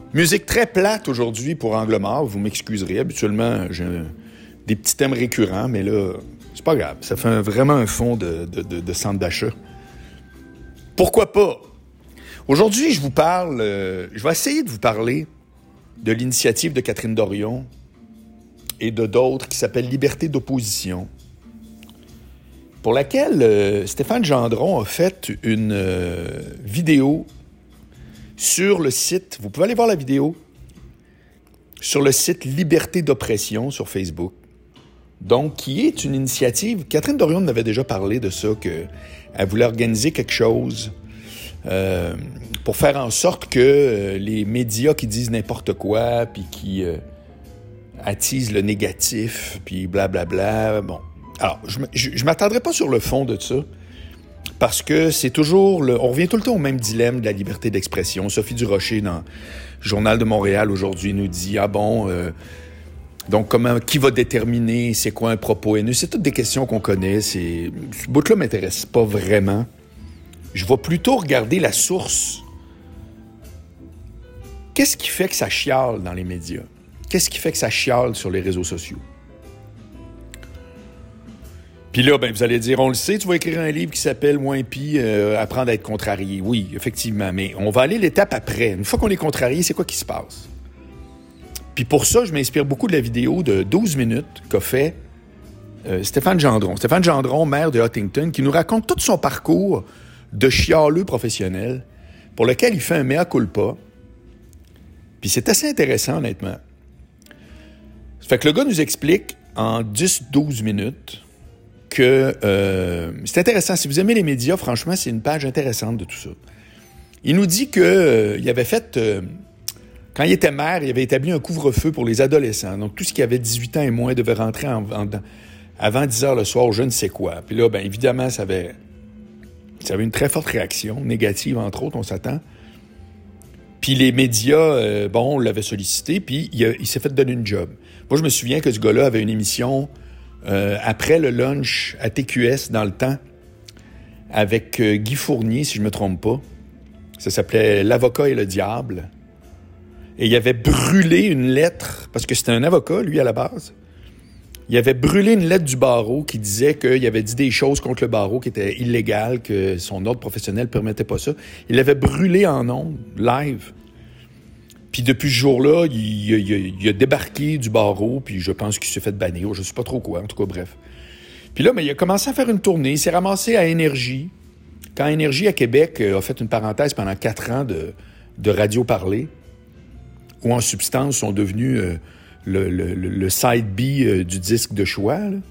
Musique très plate aujourd'hui pour Angle Mort, vous m'excuserez. Habituellement, j'ai des petits thèmes récurrents, mais là, c'est pas grave. Ça fait vraiment un fond de centre d'achat. Pourquoi pas? Aujourd'hui, je vous parle, je vais essayer de vous parler de l'initiative de Catherine Dorion et de d'autres qui s'appelle Liberté d'opposition, pour laquelle Stéphane Gendron a fait une vidéo sur le site, vous pouvez aller voir la vidéo, sur le site Liberté d'oppression sur Facebook. Donc, qui est une initiative, Catherine Dorion en avait déjà parlé de ça, qu'elle voulait organiser quelque chose pour faire en sorte que les médias qui disent n'importe quoi, puis qui attisent le négatif, puis blablabla, bon. Alors, je m'attendrai pas sur le fond de ça, parce que c'est toujours on revient tout le temps au même dilemme de la liberté d'expression. Sophie Durocher, dans le Journal de Montréal aujourd'hui, nous dit, donc qui va déterminer c'est quoi un propos haineux? C'est toutes des questions qu'on connaît. Ce bout-là ne m'intéresse pas vraiment. Je vais plutôt regarder la source. Qu'est-ce qui fait que ça chiale dans les médias? Qu'est-ce qui fait que ça chiale sur les réseaux sociaux? Puis là, vous allez dire, on le sait, tu vas écrire un livre qui s'appelle « Moins pis, apprendre à être contrarié ». Oui, effectivement, mais on va aller l'étape après. Une fois qu'on est contrarié, c'est quoi qui se passe? Puis pour ça, je m'inspire beaucoup de la vidéo de 12 minutes qu'a fait Stéphane Gendron. Stéphane Gendron, maire de Huntington, qui nous raconte tout son parcours de chialeux professionnel pour lequel il fait un mea culpa. Puis c'est assez intéressant, honnêtement. Ça fait que le gars nous explique en 10-12 minutes que c'est intéressant. Si vous aimez les médias, franchement, c'est une page intéressante de tout ça. Il nous dit qu'il avait fait, quand il était maire, il avait établi un couvre-feu pour les adolescents. Donc, tout ce qui avait 18 ans et moins devait rentrer avant 10 heures le soir ou je ne sais quoi. Puis là, évidemment, ça avait une très forte réaction, négative, entre autres, on s'attend. Puis les médias, on l'avait sollicité, puis il s'est fait donner une job. Moi, je me souviens que ce gars-là avait une émission après le lunch à TQS dans le temps avec Guy Fournier, si je me trompe pas. Ça s'appelait « L'avocat et le diable ». Et il avait brûlé une lettre, parce que c'était un avocat, lui, à la base. Il avait brûlé une lettre du barreau qui disait qu'il avait dit des choses contre le barreau qui étaient illégales, que son ordre professionnel ne permettait pas ça. Il l'avait brûlé en ondes, live. Puis depuis ce jour-là, il a débarqué du barreau, puis je pense qu'il s'est fait bannir, je ne sais pas trop quoi, en tout cas, bref. Puis là, il a commencé à faire une tournée, il s'est ramassé à Énergie. Quand Énergie à Québec a fait une parenthèse pendant 4 ans de radio parlée, où en substance sont devenus le side B du disque de choix. Là.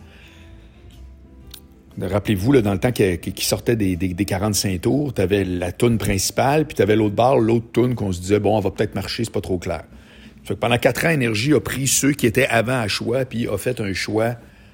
Rappelez-vous, là, dans le temps qui sortait des 45 tours, tu avais la toune principale, puis tu avais l'autre toune qu'on se disait, on va peut-être marcher, c'est pas trop clair. Fait que pendant 4 ans, Énergie a pris ceux qui étaient avant à choix, puis a fait un choix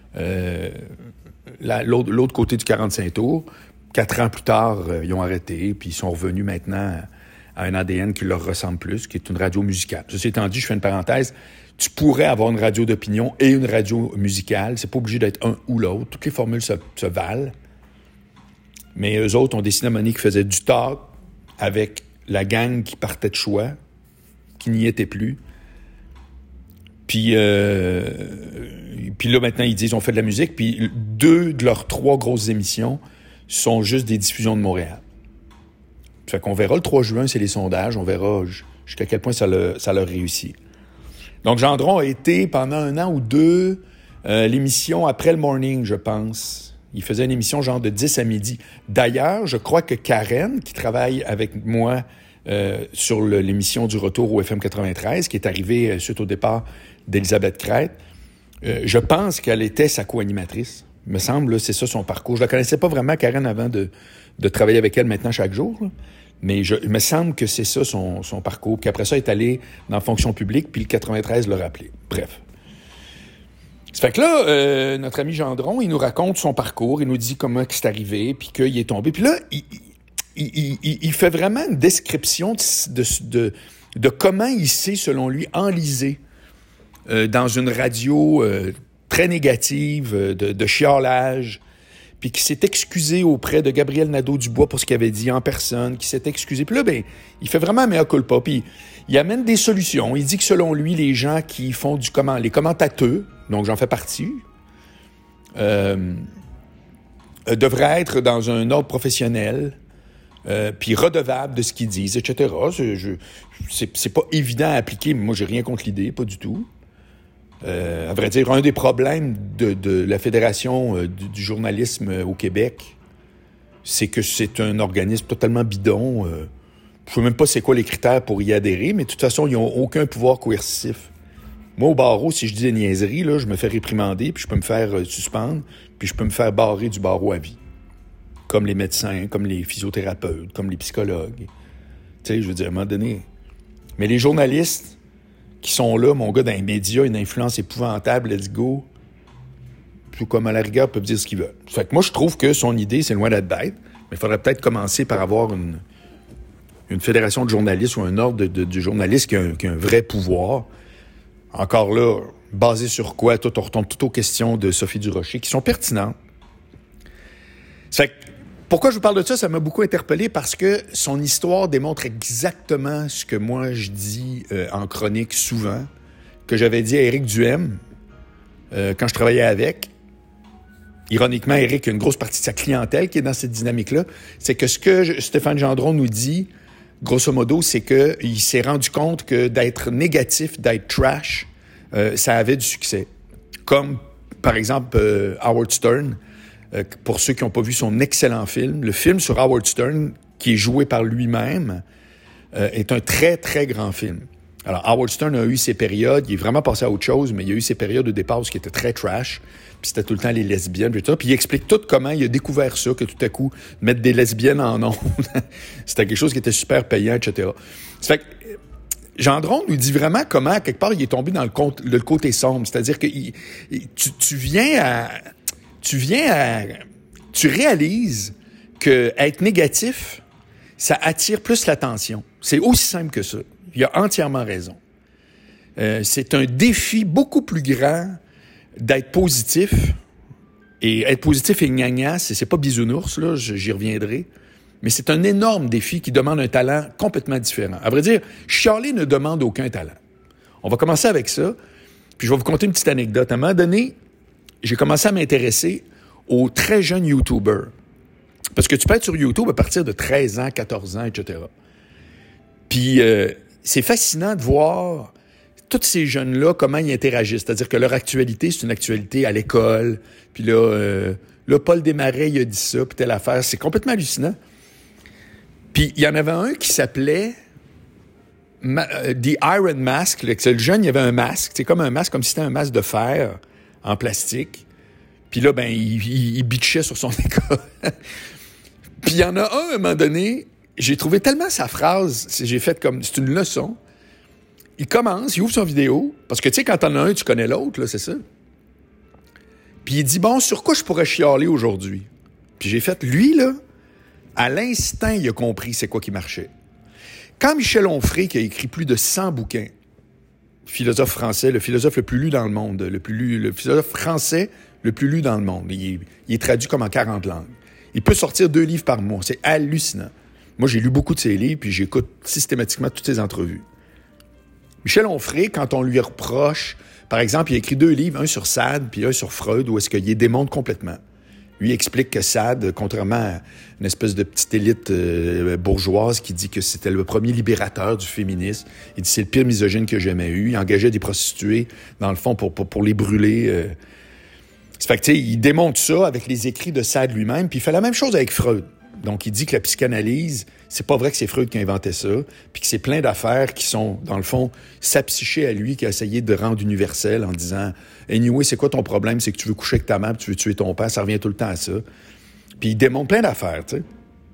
l'autre côté du 45 tours. 4 ans plus tard, ils ont arrêté, puis ils sont revenus maintenant à un ADN qui leur ressemble plus, qui est une radio musicale. Ceci étant dit, je fais une parenthèse, tu pourrais avoir une radio d'opinion et une radio musicale. C'est pas obligé d'être un ou l'autre. Toutes les formules se valent. Mais eux autres ont décidé à un moment donné qu'ils faisaient du talk avec la gang qui partait de choix, qui n'y était plus. Puis là, maintenant, ils disent on fait de la musique. Puis 2 de leurs 3 grosses émissions sont juste des diffusions de Montréal. Fait qu'on verra le 3 juin, c'est les sondages. On verra jusqu'à quel point ça leur réussit. Donc, Gendron a été pendant 1 an ou 2 l'émission après le morning, je pense. Il faisait une émission genre de 10 à midi. D'ailleurs, je crois que Karen, qui travaille avec moi sur l'émission du retour au FM 93, qui est arrivée suite au départ d'Elisabeth Crête, je pense qu'elle était sa co-animatrice. Il me semble, là, c'est ça son parcours. Je la connaissais pas vraiment, Karen, avant de travailler avec elle maintenant chaque jour, là. Mais il me semble que c'est ça son parcours. Puis après ça, elle est allée dans la fonction publique, puis le 93 l'a rappelé. Bref. Ça fait que là, notre ami Gendron, il nous raconte son parcours, il nous dit comment c'est arrivé, puis qu'il est tombé. Puis là, il fait vraiment une description de comment il s'est, selon lui, enlisé dans une radio très négative, de chiolage, puis qui s'est excusé auprès de Gabriel Nadeau-Dubois pour ce qu'il avait dit en personne, qui s'est excusé. Puis là, ben, il fait vraiment un mea culpa, puis il amène des solutions. Il dit que selon lui, les gens qui font les commentateurs, donc j'en fais partie, devraient être dans un ordre professionnel, puis redevable de ce qu'ils disent, etc. C'est pas évident à appliquer, mais moi, j'ai rien contre l'idée, pas du tout. À vrai dire, un des problèmes de la Fédération du journalisme au Québec, c'est que c'est un organisme totalement bidon. Je ne sais même pas c'est quoi les critères pour y adhérer, mais de toute façon, ils n'ont aucun pouvoir coercitif. Moi, au barreau, si je dis des niaiseries, là, je me fais réprimander, puis je peux me faire suspendre, puis je peux me faire barrer du barreau à vie. Comme les médecins, comme les physiothérapeutes, comme les psychologues. Tu sais, je veux dire, à un moment donné. Mais les journalistes qui sont là, mon gars, dans les médias, une influence épouvantable, let's go. Tout comme à la rigueur, peuvent dire ce qu'ils veulent. Fait que moi, je trouve que son idée, c'est loin d'être bête, mais il faudrait peut-être commencer par avoir une fédération de journalistes ou un ordre de journalistes qui a un vrai pouvoir. Encore là, basé sur quoi? On retombe tout aux questions de Sophie Durocher, qui sont pertinentes. Fait que, pourquoi je vous parle de ça? Ça m'a beaucoup interpellé parce que son histoire démontre exactement ce que moi je dis en chronique souvent, que j'avais dit à Éric Duhem quand je travaillais avec. Ironiquement, Éric a une grosse partie de sa clientèle qui est dans cette dynamique-là. C'est que ce que Stéphane Gendron nous dit, grosso modo, c'est qu'il s'est rendu compte que d'être négatif, d'être trash, ça avait du succès. Comme, par exemple, Howard Stern. Pour ceux qui n'ont pas vu son excellent film, le film sur Howard Stern, qui est joué par lui-même, est un très, très grand film. Alors, Howard Stern a eu ses périodes, il est vraiment passé à autre chose, mais il y a eu ses périodes de départ qui étaient très trash, puis c'était tout le temps les lesbiennes, puis tout ça. Puis il explique tout comment il a découvert ça, que tout à coup, mettre des lesbiennes en ondes, c'était quelque chose qui était super payant, etc. Ça fait que Gendron nous dit vraiment comment, quelque part, il est tombé dans le côté sombre. C'est-à-dire que tu réalises que être négatif, ça attire plus l'attention. C'est aussi simple que ça. Il a entièrement raison. C'est un défi beaucoup plus grand d'être positif. Et être positif et gnagna, c'est pas bisounours, là, j'y reviendrai. Mais c'est un énorme défi qui demande un talent complètement différent. À vrai dire, chialer ne demande aucun talent. On va commencer avec ça, puis je vais vous conter une petite anecdote. À un moment donné, j'ai commencé à m'intéresser aux très jeunes YouTubers. Parce que tu peux être sur YouTube à partir de 13 ans, 14 ans, etc. Puis c'est fascinant de voir tous ces jeunes-là, comment ils interagissent. C'est-à-dire que leur actualité, c'est une actualité à l'école. Puis là, Paul Desmarais, il a dit ça, puis telle affaire. C'est complètement hallucinant. Puis il y en avait un qui s'appelait The Iron Mask. Le jeune, il y avait un masque. C'est comme un masque, comme si c'était un masque de fer en plastique. Puis là, ben, il bitchait sur son école. Puis il y en a un, à un moment donné, j'ai trouvé tellement sa phrase, j'ai fait comme, c'est une leçon. Il commence, il ouvre son vidéo, parce que tu sais, quand t'en as un, tu connais l'autre, là, c'est ça. Puis il dit, bon, sur quoi je pourrais chialer aujourd'hui? Puis j'ai fait, lui, là, à l'instant, il a compris c'est quoi qui marchait. Quand Michel Onfray, qui a écrit plus de 100 bouquins, philosophe français, le philosophe le plus lu dans le monde, le philosophe français le plus lu dans le monde. Il est traduit comme en 40 langues. Il peut sortir 2 livres par mois. C'est hallucinant. Moi, j'ai lu beaucoup de ses livres, puis j'écoute systématiquement toutes ses entrevues. Michel Onfray, quand on lui reproche, par exemple, il a écrit 2 livres, un sur Sade, puis un sur Freud, où est-ce qu'il les démonte complètement. Lui explique que Sade, contrairement à une espèce de petite élite bourgeoise qui dit que c'était le premier libérateur du féminisme, il dit que c'est le pire misogyne que j'ai jamais eu. Il engageait des prostituées, dans le fond, pour les brûler. Ça fait que, tu sais, il démontre ça avec les écrits de Sade lui-même, puis il fait la même chose avec Freud. Donc, il dit que la psychanalyse, c'est pas vrai que c'est Freud qui a inventé ça, puis que c'est plein d'affaires qui sont, dans le fond, sa psyché à lui, qui a essayé de rendre universel en disant « Anyway, c'est quoi ton problème? C'est que tu veux coucher avec ta mère, puis tu veux tuer ton père, ça revient tout le temps à ça. » Puis il démontre plein d'affaires, tu sais.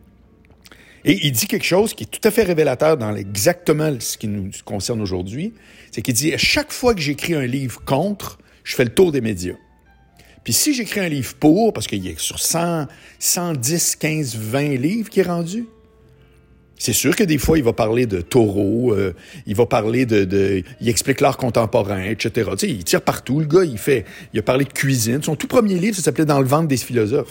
Et il dit quelque chose qui est tout à fait révélateur dans exactement ce qui nous concerne aujourd'hui, c'est qu'il dit « À chaque fois que j'écris un livre contre, je fais le tour des médias. » Puis si j'écris un livre pour, parce qu'il y a sur 100, 110, 15, 20 livres qui est rendu, c'est sûr que des fois, il va parler de taureau, il va parler il explique l'art contemporain, etc. Tu sais, il tire partout, le gars, il a parlé de cuisine. Son tout premier livre, ça s'appelait « Dans le ventre des philosophes ».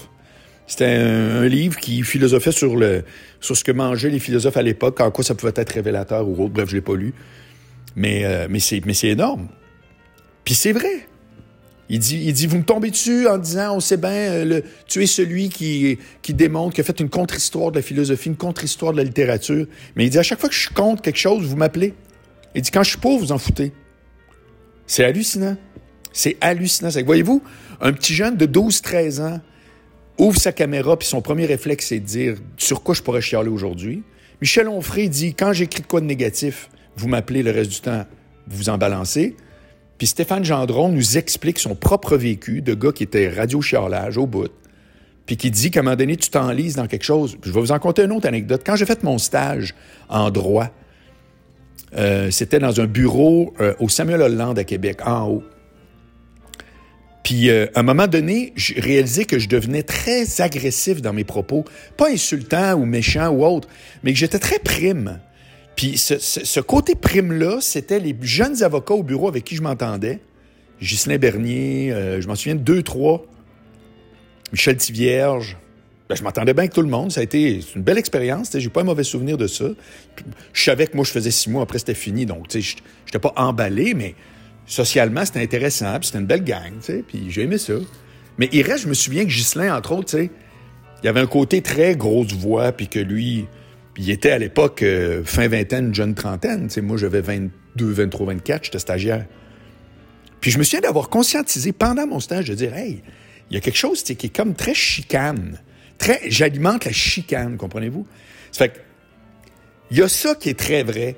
C'était un livre qui philosophait sur ce que mangeaient les philosophes à l'époque, en quoi ça pouvait être révélateur ou autre. Bref, je l'ai pas lu. Mais c'est énorme. Puis c'est vrai. Il dit, vous me tombez dessus en disant, on sait bien, tu es celui qui démontre, qui a fait une contre-histoire de la philosophie, une contre-histoire de la littérature. Mais il dit, à chaque fois que je suis contre quelque chose, vous m'appelez. Il dit, quand je suis pas, vous en foutez. C'est hallucinant. C'est hallucinant. C'est que, voyez-vous, un petit jeune de 12-13 ans ouvre sa caméra, puis son premier réflexe, c'est de dire, sur quoi je pourrais chialer aujourd'hui. Michel Onfray dit, quand j'écris de quoi de négatif, vous m'appelez le reste du temps, vous vous en balancez. Puis Stéphane Gendron nous explique son propre vécu de gars qui était radio-chialage au bout, puis qui dit qu'à un moment donné, tu t'enlises dans quelque chose. Je vais vous en conter une autre anecdote. Quand j'ai fait mon stage en droit, c'était dans un bureau au Samuel Hollande à Québec, en haut. Puis à un moment donné, j'ai réalisé que je devenais très agressif dans mes propos. Pas insultant ou méchant ou autre, mais que j'étais très prime. Puis ce côté prime-là, c'était les jeunes avocats au bureau avec qui je m'entendais. Ghislain Bernier, je m'en souviens de 2, 3. Michel Tivierge. Ben, je m'entendais bien avec tout le monde. Ça a été une belle expérience. J'ai pas un mauvais souvenir de ça. Je savais que moi, je faisais 6 mois. Après, c'était fini. Donc, je n'étais pas emballé, mais socialement, c'était intéressant. Puis c'était une belle gang. Puis j'ai aimé ça. Mais il reste, je me souviens que Ghislain, entre autres, il y avait un côté très grosse voix, puis que lui... Il était à l'époque fin vingtaine, jeune trentaine. Moi, j'avais 22, 23, 24, j'étais stagiaire. Puis je me souviens d'avoir conscientisé pendant mon stage de dire, hey, il y a quelque chose qui est comme très chicane. J'alimente la chicane, comprenez-vous? Ça fait que, il y a ça qui est très vrai.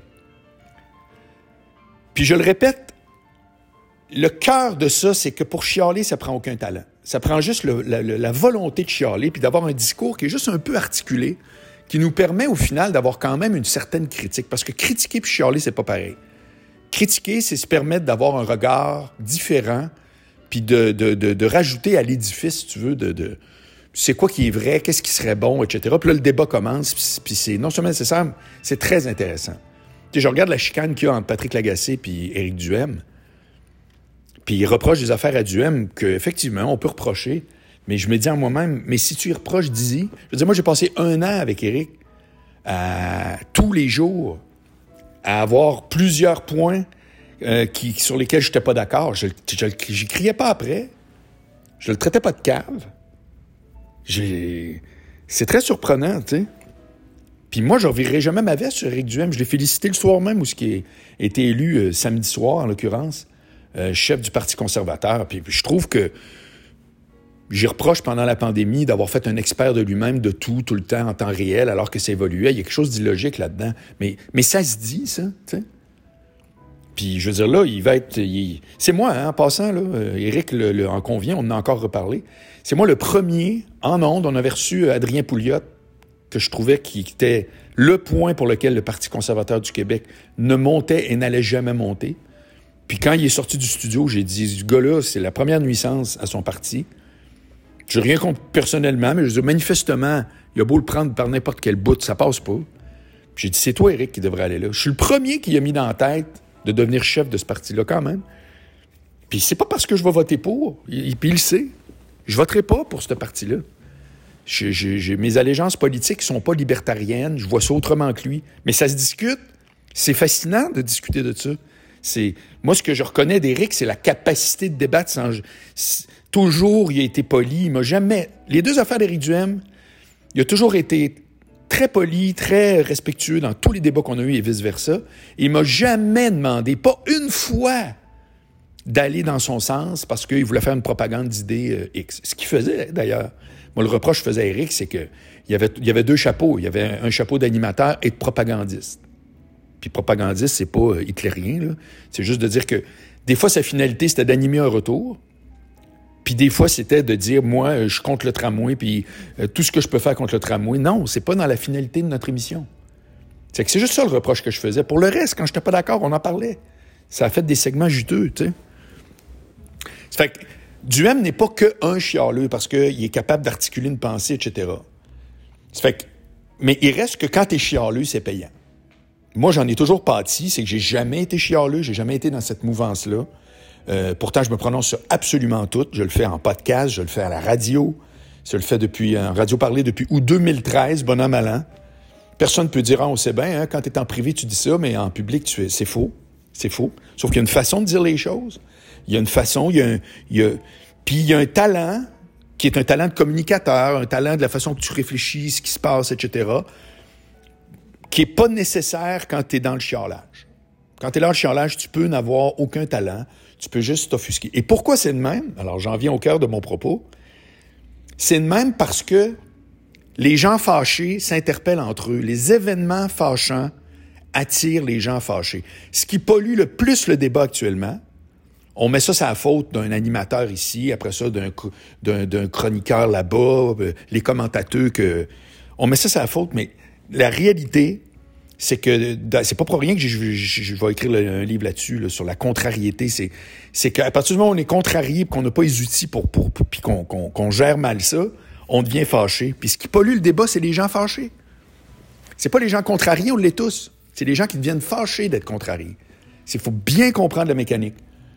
Puis je le répète, le cœur de ça, c'est que pour chialer, ça prend aucun talent. Ça prend juste la volonté de chialer, puis d'avoir un discours qui est juste un peu articulé, qui nous permet au final d'avoir quand même une certaine critique. Parce que critiquer puis chialer, c'est pas pareil. Critiquer, c'est se permettre d'avoir un regard différent puis de rajouter à l'édifice, si tu veux, c'est quoi qui est vrai, qu'est-ce qui serait bon, etc. Puis là, le débat commence, puis c'est non seulement nécessaire, c'est très intéressant. Tu sais, je regarde la chicane qu'il y a entre Patrick Lagacé puis Éric Duhem, puis il reproche des affaires à Duhem qu'effectivement, on peut reprocher. Mais je me dis en moi-même, mais si tu y reproches Dizzy, je veux dire, moi, j'ai passé 1 an avec Éric, tous les jours, à avoir plusieurs points sur lesquels je n'étais pas d'accord. J'y criais pas après. Je le traitais pas de cave. C'est très surprenant, tu sais. Puis moi, je ne revirerai jamais ma veste sur Éric Duhem. Je l'ai félicité le soir même où ce qui a été élu samedi soir, en l'occurrence, chef du Parti conservateur. Puis je trouve que j'y reproche pendant la pandémie d'avoir fait un expert de lui-même de tout le temps, en temps réel, alors que ça évoluait. Il y a quelque chose d'illogique là-dedans. Mais ça se dit, ça, tu sais. Puis, je veux dire, là, il va être... C'est moi, hein, en passant, là, Éric en convient, on en a encore reparlé. C'est moi le premier, en ondes, on avait reçu Adrien Pouliot, que je trouvais qui était le point pour lequel le Parti conservateur du Québec ne montait et n'allait jamais monter. Puis quand il est sorti du studio, j'ai dit, ce gars-là, c'est la première nuisance à son parti. Je n'ai rien contre personnellement, mais je dis manifestement, il a beau le prendre par n'importe quel bout, ça passe pas. Puis j'ai dit, c'est toi, Éric, qui devrait aller là. Je suis le premier qui a mis dans la tête de devenir chef de ce parti-là, quand même. Puis c'est pas parce que je vais voter pour, puis il le sait. Je voterai pas pour ce parti-là. Mes allégeances politiques sont pas libertariennes, je vois ça autrement que lui. Mais ça se discute. C'est fascinant de discuter de ça. Moi, ce que je reconnais d'Éric, c'est la capacité de débattre sans... Toujours, il a été poli. Il m'a jamais... Les 2 affaires d'Éric Duhem, il a toujours été très poli, très respectueux dans tous les débats qu'on a eus et vice-versa. Il m'a jamais demandé, pas une fois, d'aller dans son sens parce qu'il voulait faire une propagande d'idées X. Ce qu'il faisait, d'ailleurs. Moi, le reproche que je faisais à Éric, c'est qu'il y avait 2 chapeaux. Il y avait un chapeau d'animateur et de propagandiste. Puis propagandiste, c'est pas hitlérien, là. C'est juste de dire que des fois, sa finalité, c'était d'animer un retour. Puis des fois, c'était de dire, moi, je suis contre le tramway, puis tout ce que je peux faire contre le tramway. Non, c'est pas dans la finalité de notre émission. C'est que c'est juste ça le reproche que je faisais. Pour le reste, quand je n'étais pas d'accord, on en parlait. Ça a fait des segments juteux, tu sais. Ça fait que Duhem n'est pas qu'un chialeux parce qu'il est capable d'articuler une pensée, etc. Ça fait que, mais il reste que quand t'es chialeux, c'est payant. Moi, j'en ai toujours pâti, c'est que j'ai jamais été chialeux, j'ai jamais été dans cette mouvance-là. Pourtant, je me prononce sur absolument tout. Je le fais en podcast, je le fais à la radio. Ça le fait depuis en radio parler depuis août 2013, bon an, mal an. Personne ne peut dire, on sait bien, hein, quand tu es en privé, tu dis ça, mais en public, c'est faux. C'est faux. Sauf qu'il y a une façon de dire les choses. Il y a une façon, puis il y a un talent qui est un talent de communicateur, un talent de la façon que tu réfléchis, ce qui se passe, etc., qui est pas nécessaire quand tu es dans le chiolage. Quand tu es dans le chiolage, tu peux n'avoir aucun talent. Tu peux juste t'offusquer. Et pourquoi c'est de même? Alors, j'en viens au cœur de mon propos. C'est de même parce que les gens fâchés s'interpellent entre eux. Les événements fâchants attirent les gens fâchés. Ce qui pollue le plus le débat actuellement, on met ça sur la faute d'un animateur ici, après ça d'un chroniqueur là-bas, les commentateurs on met ça sur la faute, mais la réalité, c'est que c'est pas pour rien que je vais écrire un livre là-dessus, là, sur la contrariété. C'est qu'à partir du moment où on est contrarié et qu'on n'a pas les outils puis qu'on gère mal ça, on devient fâché. Puis ce qui pollue le débat, c'est les gens fâchés. C'est pas les gens contrariés, on l'est tous. C'est les gens qui deviennent fâchés d'être contrariés. Il faut bien comprendre la mécanique.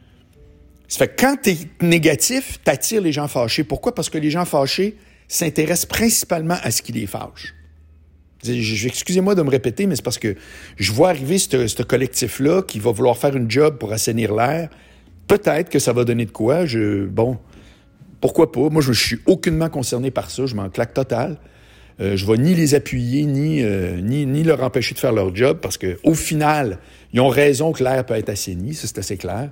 Ça fait que quand t'es négatif, t'attires les gens fâchés. Pourquoi? Parce que les gens fâchés s'intéressent principalement à ce qui les fâche. Excusez-moi de me répéter, mais c'est parce que je vois arriver ce collectif-là qui va vouloir faire une job pour assainir l'air. Peut-être que ça va donner de quoi. Bon, pourquoi pas? Moi, je suis aucunement concerné par ça. Je m'en claque total. Je vais ni les appuyer, ni leur empêcher de faire leur job, parce que au final, ils ont raison que l'air peut être assaini. Ça, c'est assez clair.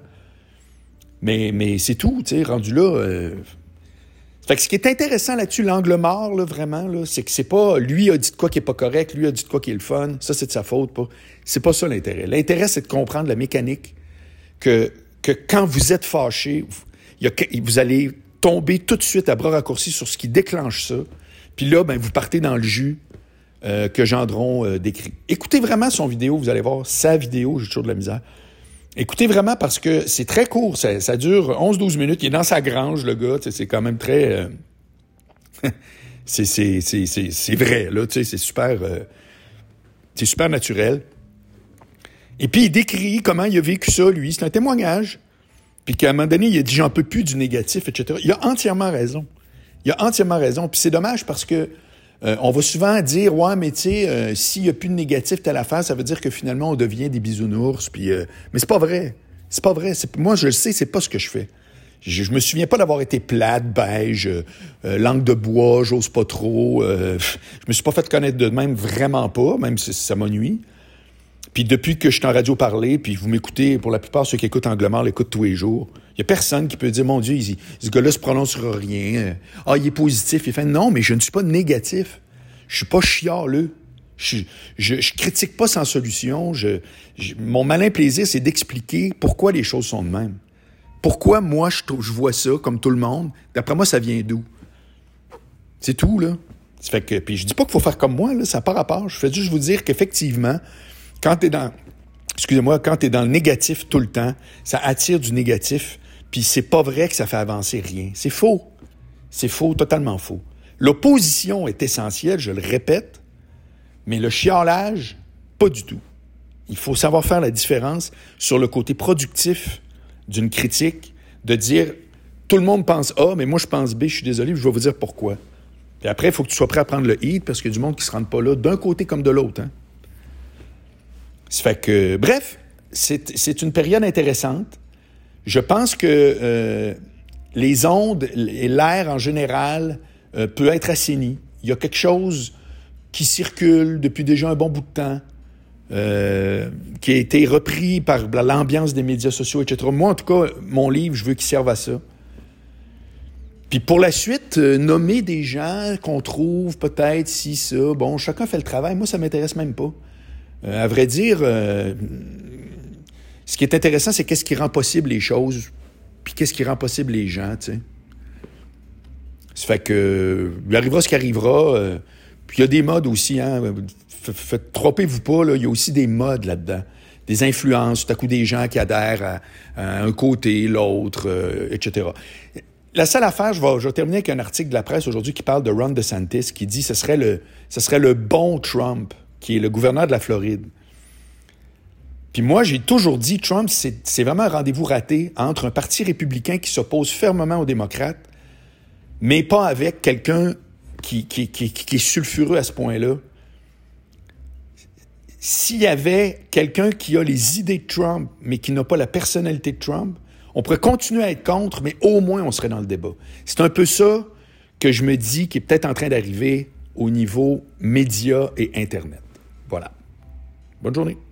Mais c'est tout, tu sais, rendu là. Fait que ce qui est intéressant là-dessus, l'angle mort, là, vraiment, là, c'est que c'est pas lui a dit de quoi qui est pas correct, lui a dit de quoi qui est le fun, ça c'est de sa faute, pas. C'est pas ça l'intérêt. L'intérêt, c'est de comprendre la mécanique que quand vous êtes fâché, vous allez tomber tout de suite à bras raccourcis sur ce qui déclenche ça. Puis là, ben, vous partez dans le jus que Gendron décrit. Écoutez vraiment son vidéo, vous allez voir sa vidéo, j'ai toujours de la misère. Écoutez vraiment parce que c'est très court, ça dure 11-12 minutes, il est dans sa grange, le gars, c'est quand même très... c'est vrai, là, tu sais, c'est super naturel. Et puis il décrit comment il a vécu ça, lui, c'est un témoignage. Puis qu'à un moment donné, il a dit « j'en peux plus du négatif », etc. Il a entièrement raison. Puis c'est dommage parce que on va souvent dire « ouais, mais tu sais, s'il n'y a plus de négatif, telle affaire, ça veut dire que finalement, on devient des bisounours. » Puis, mais c'est pas vrai. Moi, je le sais, c'est pas ce que je fais. Je me souviens pas d'avoir été plate, beige, langue de bois, j'ose pas trop. Je me suis pas fait connaître de même, vraiment pas, même si ça m'ennuie. Puis depuis que je suis en radio parler, puis vous m'écoutez, pour la plupart, ceux qui écoutent Anglomar l'écoutent tous les jours, il y a personne qui peut dire, mon Dieu, ce gars-là se prononce sur rien. Il est positif. Il fait, non, mais je ne suis pas négatif. Je suis pas chialeux. Je critique pas sans solution. Mon malin plaisir, c'est d'expliquer pourquoi les choses sont de même. Pourquoi moi, je vois ça comme tout le monde. D'après moi, ça vient d'où? C'est tout, là. Ça fait que, puis je dis pas qu'il faut faire comme moi, là, ça n'a pas rapport. Je fais juste vous dire qu'effectivement, quand t'es dans le négatif tout le temps, ça attire du négatif, puis c'est pas vrai que ça fait avancer rien. C'est faux. C'est faux, totalement faux. L'opposition est essentielle, je le répète, mais le chiolage, pas du tout. Il faut savoir faire la différence sur le côté productif d'une critique, de dire tout le monde pense A, mais moi je pense B, je suis désolé, je vais vous dire pourquoi. Puis après, il faut que tu sois prêt à prendre le hit parce qu'il y a du monde qui se rend pas là, d'un côté comme de l'autre. Hein? Ça fait que, bref, c'est une période intéressante. Je pense que les ondes et l'air en général peut être assaini. Il y a quelque chose qui circule depuis déjà un bon bout de temps, qui a été repris par l'ambiance des médias sociaux, etc. Moi, en tout cas, mon livre, je veux qu'il serve à ça. Puis pour la suite, nommer des gens qu'on trouve peut-être, si, ça, bon, chacun fait le travail. Moi, ça m'intéresse même pas. À vrai dire, ce qui est intéressant, c'est qu'est-ce qui rend possible les choses, puis qu'est-ce qui rend possible les gens, tu sais. Ça fait que, il arrivera ce qui arrivera. Puis il y a des modes aussi, hein. Trompez-vous pas, là, il y a aussi des modes là-dedans. Des influences, tout à coup des gens qui adhèrent à un côté, l'autre, etc. La seule affaire, je vais terminer avec un article de la presse aujourd'hui qui parle de Ron DeSantis, qui dit que ce serait le bon Trump, qui est le gouverneur de la Floride. Puis moi, j'ai toujours dit, Trump, c'est vraiment un rendez-vous raté entre un parti républicain qui s'oppose fermement aux démocrates, mais pas avec quelqu'un qui est sulfureux à ce point-là. S'il y avait quelqu'un qui a les idées de Trump, mais qui n'a pas la personnalité de Trump, on pourrait continuer à être contre, mais au moins on serait dans le débat. C'est un peu ça que je me dis qui est peut-être en train d'arriver au niveau médias et Internet. Voilà. Bonne journée.